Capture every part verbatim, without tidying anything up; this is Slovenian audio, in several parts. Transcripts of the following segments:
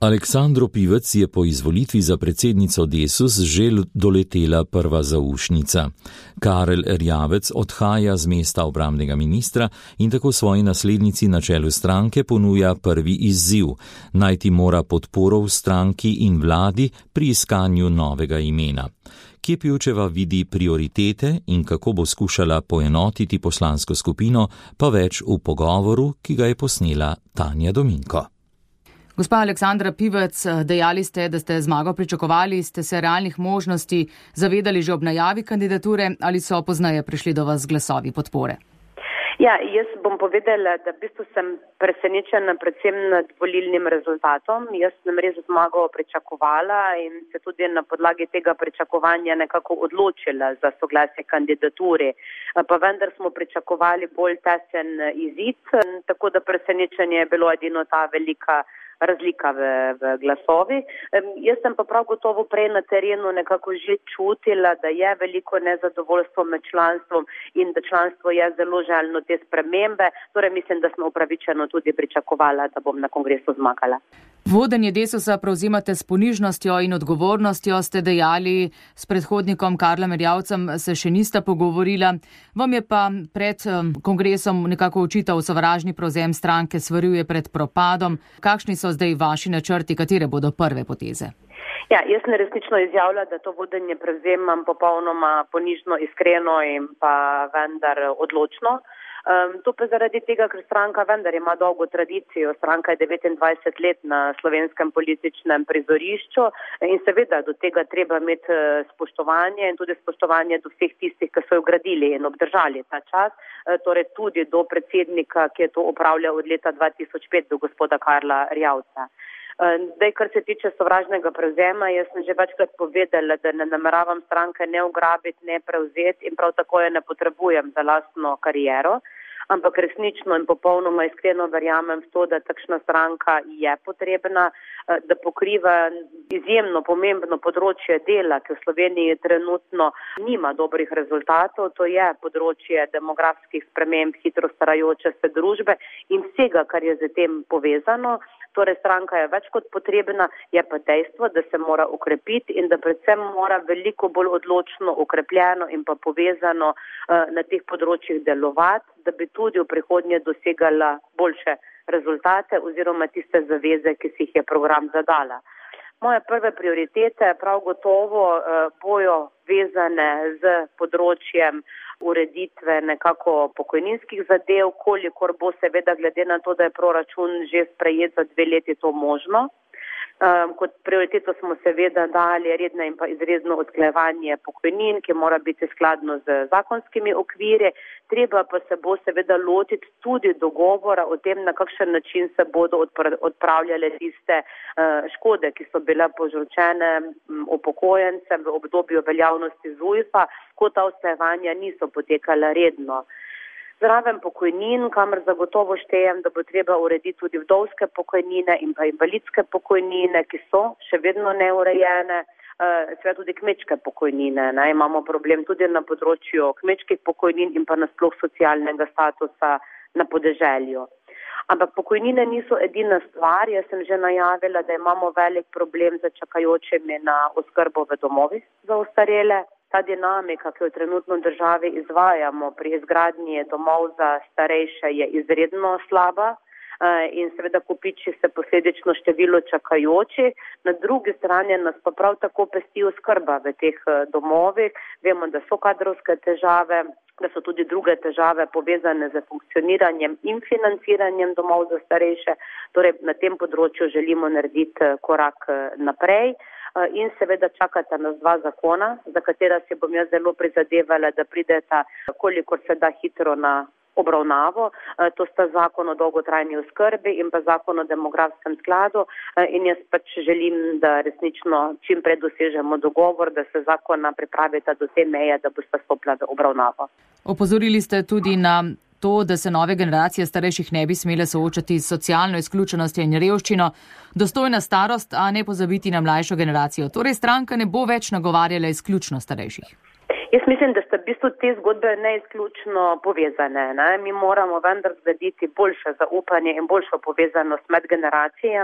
Aleksandro Pivec je po izvolitvi za predsednico Desus že doletela prva zaušnica. Karel Erjavec odhaja z mesta obrambnega ministra in tako svoji naslednici na čelu stranke ponuja prvi izziv. Najti mora podporo v stranki in vladi pri iskanju novega imena. Kje Pivčeva vidi prioritete in kako bo skušala poenotiti poslansko skupino, pa več v pogovoru, ki ga je posnela Tanja Dominko. Gospa Aleksandra Pivec, dejali ste, da ste zmago pričakovali, ste se realnih možnosti zavedali že ob najavi kandidature ali so pozneje prišli do vas glasovi podpore? Ja, jaz bom povedala, da v bistvu sem presenečena predvsem nad volilnim rezultatom. Jaz sem res zmago pričakovala in se tudi na podlagi tega pričakovanja nekako odločila za soglasje kandidature. Pa vendar smo pričakovali bolj tesen izid, tako da presenečenje je bilo edino ta velika razlika v, v glasovi. Jaz sem pa prav gotovo prej na terenu nekako že čutila, da je veliko nezadovoljstvo med članstvom in da članstvo je zelo željno te spremembe. Torej mislim, da smo upravičeno tudi pričakovala, da bom na kongresu zmagala. Vodenje Desusa prevzimate s ponižnostjo in odgovornostjo, ste dejali, s predhodnikom Karlom Erjavcem se še nista pogovorila. Vam je pa pred kongresom nekako očital sovražni prevzem stranke, svaril je pred propadom. Kakšni so zdaj vaši načrti, katere bodo prve poteze? Ja, jaz sem resnično izjavila, da to vodenje prevzemam popolnoma ponižno, iskreno in pa vendar odločno. Um, to pa zaradi tega, ker stranka vendar ima dolgo tradicijo. Stranka je devetindvajset let na slovenskem političnem prizorišču in seveda do tega treba imeti spoštovanje in tudi spoštovanje do vseh tistih, ki so jo gradili in obdržali ta čas, torej tudi do predsednika, ki je to opravljal od leta dva tisoč pet, do gospoda Karla Erjavca. Zdaj, kar se tiče sovražnega prevzema, jaz sem že večkrat povedala, da ne nameravam stranke ne ugrabiti, ne prevzeti in prav tako je ne potrebujem za lastno kariero, ampak resnično in popolnoma iskreno verjamem v to, da takšna stranka je potrebna, da pokriva izjemno pomembno področje dela, ki v Sloveniji trenutno nima dobrih rezultatov, to je področje demografskih sprememb, hitro starajoče se družbe in vsega, kar je z tem povezano. Torej stranka je več kot potrebna, je pa dejstvo, da se mora ukrepiti in da predvsem mora veliko bolj odločno, ukrepljeno in pa povezano uh, na teh področjih delovati, da bi tudi v prihodnje dosegala boljše rezultate oziroma tiste zaveze, ki si jih je program zadala. Moje prve prioritete prav gotovo uh, bojo vezane z področjem ureditve nekako pokojninskih zadev, kolikor bo seveda glede na to, da je proračun že sprejet za dve leti to možno. Um, kot prioriteto smo seveda dali redno in pa izredno usklajevanje pokojnin, ki mora biti skladno z zakonskimi okviri. Treba pa se bo seveda lotiti tudi dogovora o tem, na kakšen način se bodo odpravljale tiste uh, škode, ki so bile povzročene um, upokojencem v obdobju veljavnosti ZUJF-a, ko ta usklajevanja niso potekala redno. Zraven pokojnin, kamor zagotovo štejem, da bo treba urediti tudi vdovske pokojnine in pa invalidske pokojnine, ki so še vedno neurejene, seveda tudi kmečke pokojnine. Ne? Imamo problem tudi na področju kmečkih pokojnin in pa nasploh socialnega statusa na podeželju. Ampak pokojnine niso edina stvar. Jaz sem že najavila, da imamo velik problem za čakajočimi na oskrbo v domovih za ostarele. Ta dinamika, ki jo trenutno v državi izvajamo pri izgradnji domov za starejše, je izredno slaba in seveda kopiči se posledično število čakajočih. Na drugi strani nas pa prav tako pesti oskrba v teh domovih. Vemo, da so kadrovske težave, da so tudi druge težave povezane z funkcioniranjem in financiranjem domov za starejše. Torej na tem področju želimo narediti korak naprej. In seveda čakata nas dva zakona, za katera se bom jaz zelo prizadevala, da prideta kolikor se da hitro na obravnavo. To sta zakon o dolgotrajni oskrbi in pa zakon o demografskem skladu in jaz pač želim, da resnično čim prej dosežemo dogovor, da se zakona pripravita do te meje, da bosta stopila v obravnavo. Opozorili ste tudi na to, da se nove generacije starejših ne bi smele soočati s socialno izključenostjo in revščino. Dostojna starost, a ne pozabiti na mlajšo generacijo. Torej stranka ne bo več nagovarjala izključno starejših. Jaz mislim, da sta v bistvu te zgodbe neizključno povezane. Ne? Mi moramo vendar zgraditi boljše zaupanje in boljšo povezanost med generacijami,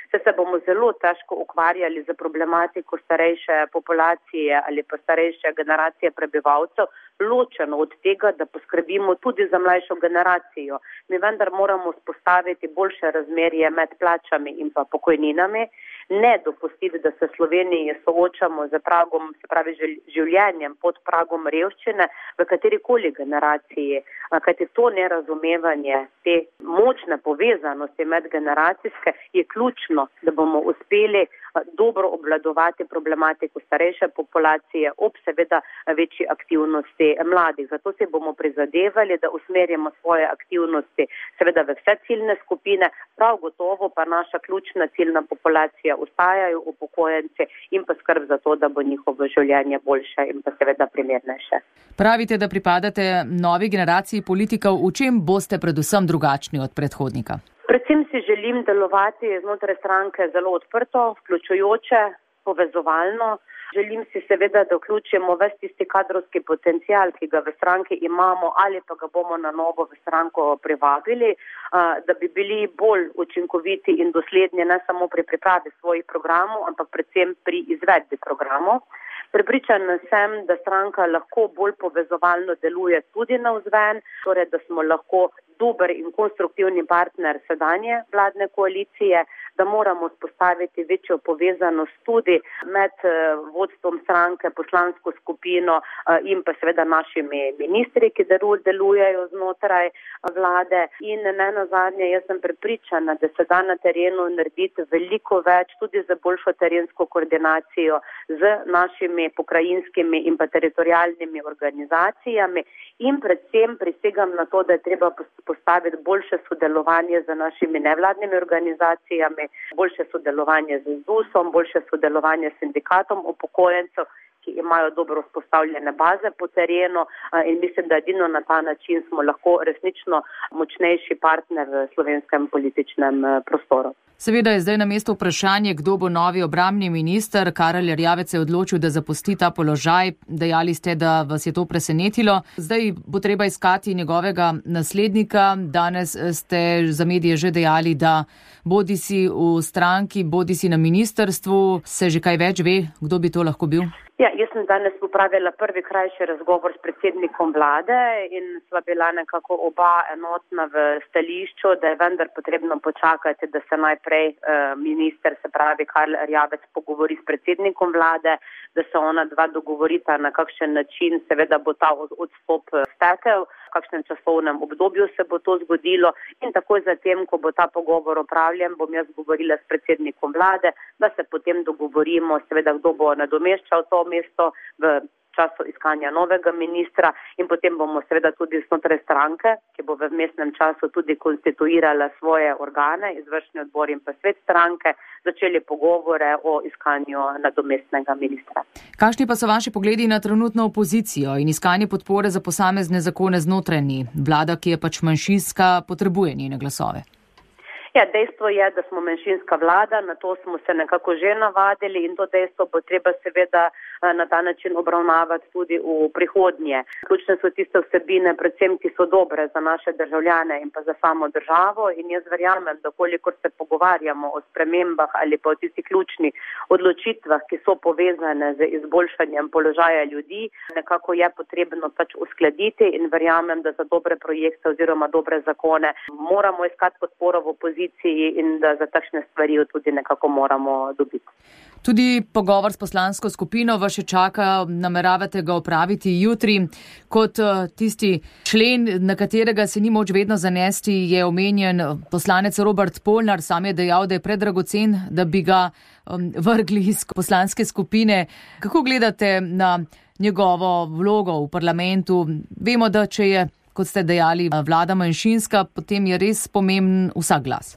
se se bomo zelo težko ukvarjali z problematiko starejše populacije ali pa starejše generacije prebivalcev, ločeno od tega, da poskrbimo tudi za mlajšo generacijo. Mi vendar moramo spostaviti boljše razmerje med plačami in pa pokojninami, ne dopustiti, da se v Sloveniji soočamo z pragom, se pravi življenjem pod pragom revščine v katerikoli generaciji, kajti to nerazumevanje, te močne povezanosti medgeneracijske je ključno, da bomo uspeli dobro obvladovati problematiko starejše populacije ob seveda večji aktivnosti mladih. Zato se bomo prizadevali, da usmerjamo svoje aktivnosti seveda v vse ciljne skupine, prav gotovo pa naša ključna ciljna populacija ostajajo upokojenci in pa skrb za to, da bo njihovo življenje boljše in pa seveda primernejše. Pravite, da pripadate novi generaciji politikov. V čem boste predvsem drugačni od predhodnika? Predvsem si želim delovati znotraj stranke zelo odprto, vključujoče, povezovalno. Želim si seveda, da vključimo ves tisti kadrovski potencial, ki ga v stranki imamo ali pa ga bomo na novo v stranko privabili, da bi bili bolj učinkoviti in dosledni ne samo pri pripravi svojih programov, ampak predvsem pri izvedbi programov. Prepričana sem, da stranka lahko bolj povezovalno deluje tudi navzven, torej da smo lahko dober in konstruktivni partner sedanje vladne koalicije, da moramo spostaviti večjo povezanost tudi med vodstvom stranke, poslansko skupino in pa seveda našimi ministri, ki delujejo znotraj vlade. In ne nazadnje, jaz sem prepričana, da se da na terenu narediti veliko več, tudi za boljšo terensko koordinacijo z našimi pokrajinskimi in pa teritorialnimi organizacijami in predvsem prisegam na to, da je treba postaviti boljše sodelovanje z našimi nevladnimi organizacijami, boljše sodelovanje z ZUS-om, boljše sodelovanje s sindikatom upokojencev, ki imajo dobro vzpostavljene baze po terenu in mislim, da edino na ta način smo lahko resnično močnejši partner v slovenskem političnem prostoru. Seveda je zdaj na mestu vprašanje, kdo bo novi obrambni minister. Karel Erjavec je odločil, da zapusti ta položaj. Dejali ste, da vas je to presenetilo. Zdaj bo treba iskati njegovega naslednika. Danes ste za medije že dejali, da bodi si v stranki, bodi si na ministrstvu. Se že kaj več ve, kdo bi to lahko bil? Ja, jaz sem danes popravila prvi krajši razgovor s predsednikom vlade in sva bila nekako oba enotna v stališču, da je vendar potrebno počakati, da se najprej eh, minister, se pravi Karel Erjavec, pogovori s predsednikom vlade, da se ona dva dogovorita, na kakšen način seveda bo ta odstop stekel, v kakšnem časovnem obdobju se bo to zgodilo in takoj zatem, ko bo ta pogovor opravljen, bom jaz govorila s predsednikom vlade, da se potem dogovorimo, seveda kdo bo nadomeščal to mesto v času iskanja novega ministra in potem bomo seveda tudi znotraj stranke, ki bo v vmesnem času tudi konstituirala svoje organe, izvršni odbor in pa svet stranke, začeli pogovore o iskanju nadomestnega ministra. Kakšni pa so vaši pogledi na trenutno opozicijo in iskanje podpore za posamezne zakone znotraj nje? Vlada, ki je pač manjšinska, potrebuje njene glasove. Ja, dejstvo je, da smo manjšinska vlada, na to smo se nekako že navadili in to dejstvo bo treba seveda na ta način obravnavati tudi v prihodnje. Ključne so tiste vsebine, predvsem, ki so dobre za naše državljane in pa za samo državo in jaz verjamem, da kolikor se pogovarjamo o spremembah ali pa o tistih ključnih odločitvah, ki so povezane z izboljšanjem položaja ljudi, nekako je potrebno pač uskladiti in verjamem, da za dobre projekte oziroma dobre zakone moramo iskati podporo v opoziciji in da za takšne stvari tudi nekako moramo dobiti. Tudi pogovor s poslansko skupino vas še čaka, nameravate ga opraviti jutri. Kot tisti člen, na katerega se ni moč vedno zanesti, je omenjen poslanec Robert Polnar. Sam je dejal, da je predragocen, da bi ga um, vrgli iz poslanske skupine. Kako gledate na njegovo vlogo v parlamentu? Vemo, da če je, kot ste dejali, vlada manjšinska, potem je res pomemben vsak glas.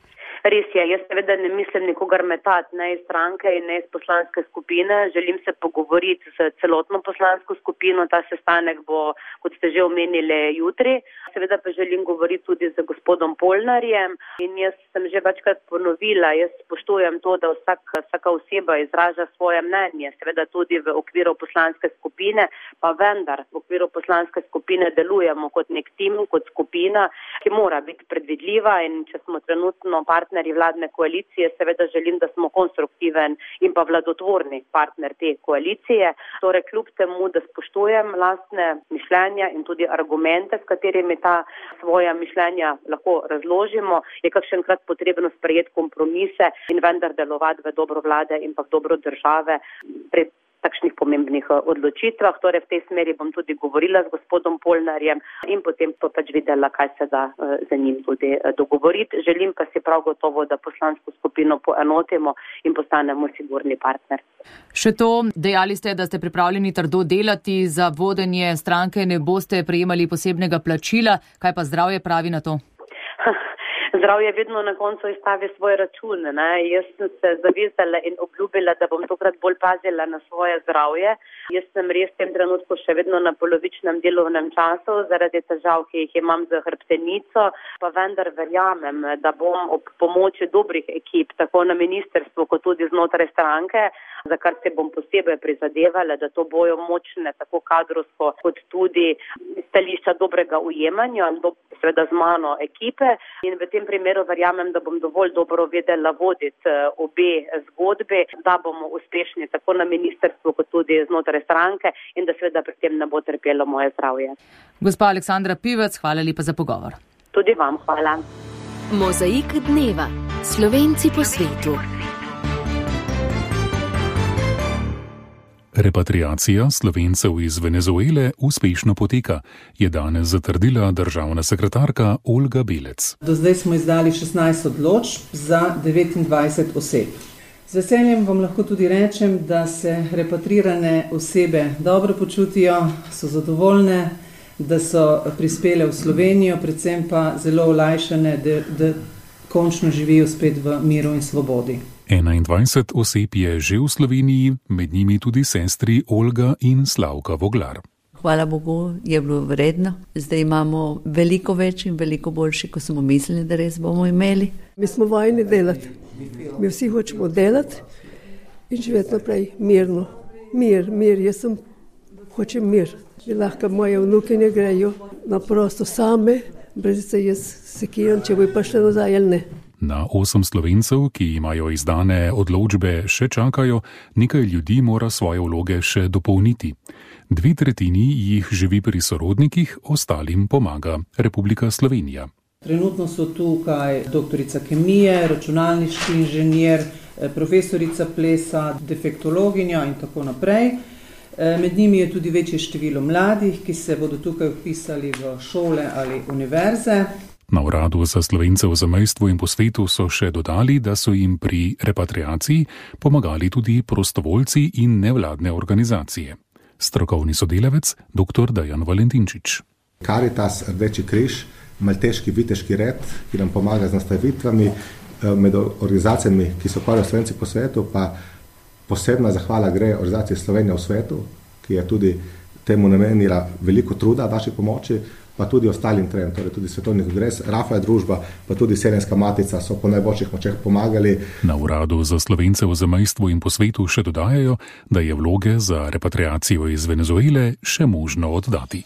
Res je, jaz seveda ne mislim nikogar metati, ne iz stranke in ne iz poslanske skupine. Želim se pogovoriti s celotno poslansko skupino. Ta sestanek bo, kot ste že omenili, jutri. Seveda pa želim govoriti tudi z gospodom Polnarjem in jaz sem že večkrat ponovila, jaz spoštujem to, da vsak, vsaka oseba izraža svoje mnenje, seveda tudi v okviru poslanske skupine, pa vendar v okviru poslanske skupine delujemo kot nek tim, kot skupina, ki mora biti predvidljiva in če smo trenutno partner partnerji vladne koalicije, seveda želim, da smo konstruktiven in pa vladotvorni partner te koalicije. Torej, kljub temu, da spoštujem lastne mišljenja in tudi argumente, s katerimi ta svoja mišljenja lahko razložimo, je kakšenkrat potrebno sprejeti kompromise in vendar delovati v dobro vlade in pa v dobro države pri takšnih pomembnih odločitvah. Torej, v tej smeri bom tudi govorila z gospodom Polnarjem in potem pa pač videla, kaj se da za njim tudi dogovoriti. Želim pa si prav gotovo, da poslansko skupino poenotimo in postanemo sigurni partner. Še to, dejali ste, da ste pripravljeni trdo delati, za vodenje stranke ne boste prejemali posebnega plačila. Kaj pa zdravje pravi na to? Zdravje vedno na koncu izstavi svoj račun. Ne? Jaz sem se zavezala in obljubila, da bom tokrat bolj pazila na svoje zdravje. Jaz sem res v tem trenutku še vedno na polovičnem delovnem času zaradi težav, ki jih imam z hrbtenico, pa vendar verjamem, da bom ob pomoči dobrih ekip, tako na ministrstvu kot tudi znotraj stranke, za kar se bom posebej prizadevala, da to bojo močne, tako kadrovsko kot tudi stališča dobrega ujemanja, seveda z mano ekipe, in v tem primeru verjamem, da bom dovolj dobro vedela voditi obe zgodbi, da bomo uspešni tako na ministrstvu kot tudi znotraj stranke in da seveda pri tem ne bo trpelo moje zdravje. Gospa Aleksandra Pivec, hvala lepa za pogovor. Tudi vam hvala. Mozaik dneva. Slovenci po svetu. Repatriacija Slovencev iz Venezuele uspešno poteka, je danes zatrdila državna sekretarka Olga Belec. Do zdaj smo izdali šestnajst odločb za devetindvajset oseb. Z veseljem vam lahko tudi rečem, da se repatrirane osebe dobro počutijo, so zadovoljne, da so prispele v Slovenijo, predvsem pa zelo olajšane, da, da končno živijo spet v miru in svobodi. enaindvajset oseb je že v Sloveniji, med njimi tudi sestri Olga in Slavka Voglar. Hvala Bogu, je bilo vredno. Zdaj imamo veliko več in veliko boljši, kot smo mislili, da res bomo imeli. Mi smo vajeni delati. Mi vsi hočemo delati in živeti naprej mirno. Mir, mir, jaz sem hočem mir. Da lahko moje vnukinje grejo na prosto same, brez se jaz sekiram, če bo prišle nazaj ali ne. Na osem Slovencev, ki imajo izdane odločbe, še čakajo, nekaj ljudi mora svoje vloge še dopolniti. Dve tretjini jih živi pri sorodnikih, ostalim pomaga Republika Slovenija. Trenutno so tukaj doktorica kemije, računalniški inženir, profesorica plesa, defektologinja in tako naprej. Med njimi je tudi večje število mladih, ki se bodo tukaj vpisali v šole ali univerze. Na Uradu za Slovence v zamejstvu in po svetu so še dodali, da so jim pri repatriaciji pomagali tudi prostovoljci in nevladne organizacije. Strokovni sodelavec dr. Dejan Valentinčič. Karitas, Rdeči križ, Malteški viteški red, ki nam pomaga z nastavitvami, med organizacijami, ki so ukvarjajo Slovenci po svetu, pa posebna zahvala gre organizaciji Slovenija v svetu, ki je tudi temu namenila veliko truda vaši pomoči, pa tudi ostalim trem, torej tudi Svetovni kongres, Rafaja družba, pa tudi Selenska matica so po najboljših močeh pomagali. Na Uradu za Slovence v zamejstvu in po svetu še dodajajo, da je vloge za repatriacijo iz Venezuele še možno oddati.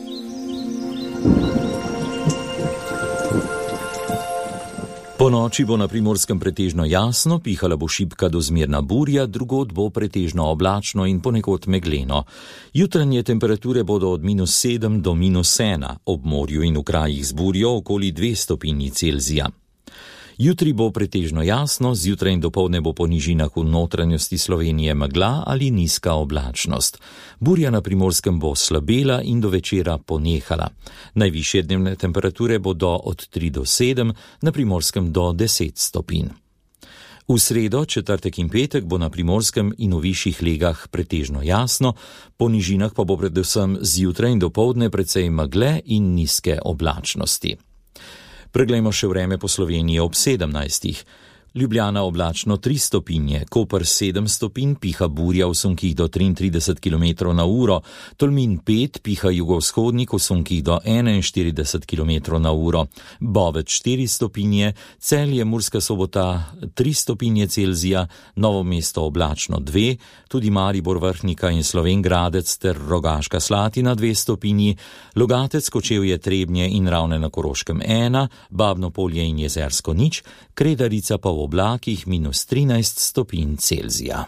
Po noči bo na Primorskem pretežno jasno, pihala bo šibka do zmerna burja, drugod bo pretežno oblačno in ponekod megleno. Jutranje temperature bodo od minus sedem do minus ena, ob morju in v krajih z burjo okoli dve stopinji Celzija. Jutri bo pretežno jasno, zjutraj in dopoldne bo po nižinah v notranjosti Slovenije megla ali nizka oblačnost. Burja na Primorskem bo slabela in do večera ponehala. Najvišje dnevne temperature bodo od tri do sedem, na Primorskem do deset stopinj. V sredo, četrtek in petek bo na Primorskem in v višjih legah pretežno jasno, po nižinah pa bo predvsem zjutraj in dopoldne precej megle in nizke oblačnosti. Preglejmo še vreme po Sloveniji ob sedemnajstih. Ljubljana oblačno tri stopinje, Koper sedem stopinj, piha burja v sunkih do triintrideset kilometrov na uro, Tolmin pet, piha jugovzhodnik v sunkih do enainštirideset kilometrov na uro, Bovec štiri stopinje, Celje, Murska Sobota tri stopinje Celzija, Novo mesto oblačno dve, tudi Maribor, Vrhnika in Slovenj Gradec ter Rogaška Slatina dve stopinji, Logatec, Kočevje, Trebnje in Ravne na Koroškem ena, Babno Polje in Jezersko nič, Kredarica pa v oblakih minus trinajst stopinj Celzija.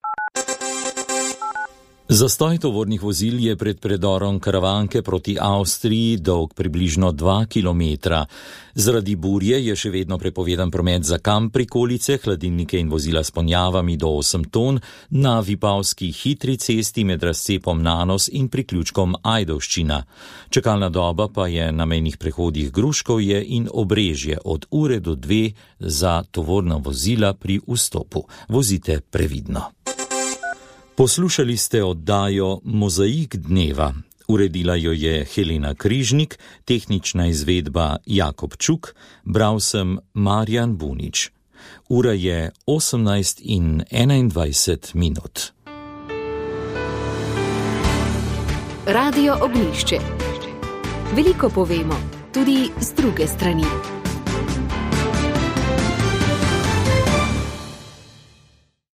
Zastoj tovornih vozil je pred predorom Karavanke proti Avstriji dolg približno dva kilometra. Zaradi burje je še vedno prepovedan promet za kamp prikolice, hladilnike in vozila s ponjavami do osem ton na Vipavski hitri cesti med razcepom Nanos in priključkom Ajdovščina. Čakalna doba pa je na mejnih prehodih Gruškovje in Obrežje od ure do dve za tovorna vozila pri vstopu. Vozite previdno. Poslušali ste oddajo Mozaik dneva. Uredila jo je Helena Križnik, tehnična izvedba Jakob Čuk, bral sem Marjan Bunič. Ura je osemnajst in enaindvajset minut. Radio Ognjišče. Veliko povemo, tudi z druge strani.